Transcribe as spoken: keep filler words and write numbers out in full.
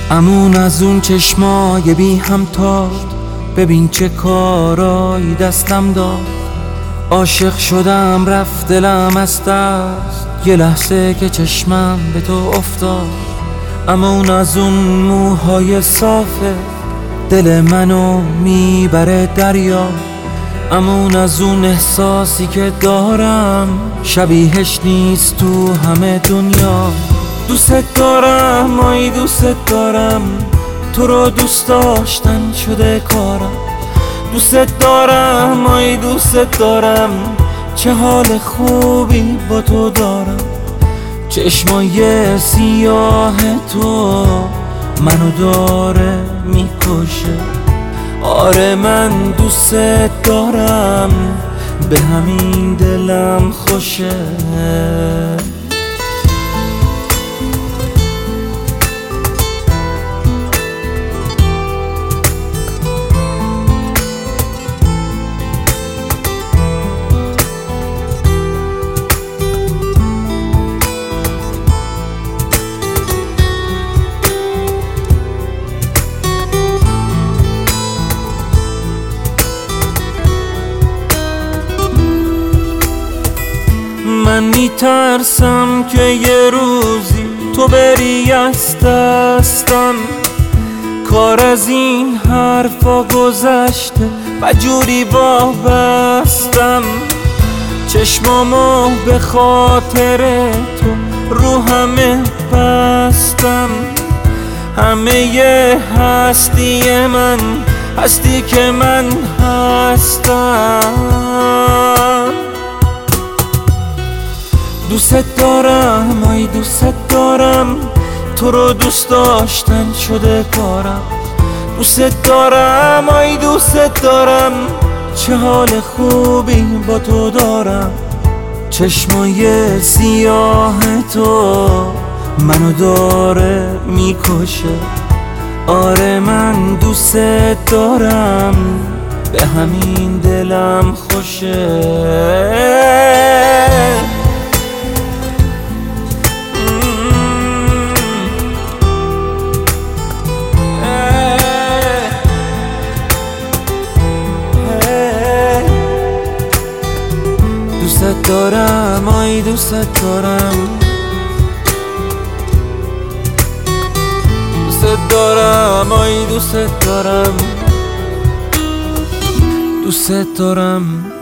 امون از اون چشمای بی همتا، ببین چه کارایی دستم داد. عاشق شدم رفت دلم از دست، یه لحظه که چشمم به تو افتاد. امون از اون موهای صافه، دل منو میبره دریا. امون از اون احساسی که دارم، شبیهش نیست تو همه دنیا. دوست دارم آی دوست دارم، تو رو دوست داشتن شده کارم. دوست دارم آی دوست دارم، چه حال خوبی با تو دارم. چشمای سیاه تو منو داره میکشه. آره من دوست دارم، به همین دلم خوشه. من میترسم که یه روزی تو بری از دستم. کار از این حرفا گذشته و جوری وابستم. چشمامو به خاطر تو رو همه بستم. همه ی هستی من هستی که من هستم. دوست دارم آی دوست دارم، تو رو دوست داشتن شده کارم. دوست دارم آی دوست دارم، چه حال خوبی با تو دارم. چشمای سیاه تو منو داره میکشه. آره من دوست دارم، به همین دلم خوشه. دوست دارم آی دوست دارم، دوست دارم آی دوست دارم، دوست دارم.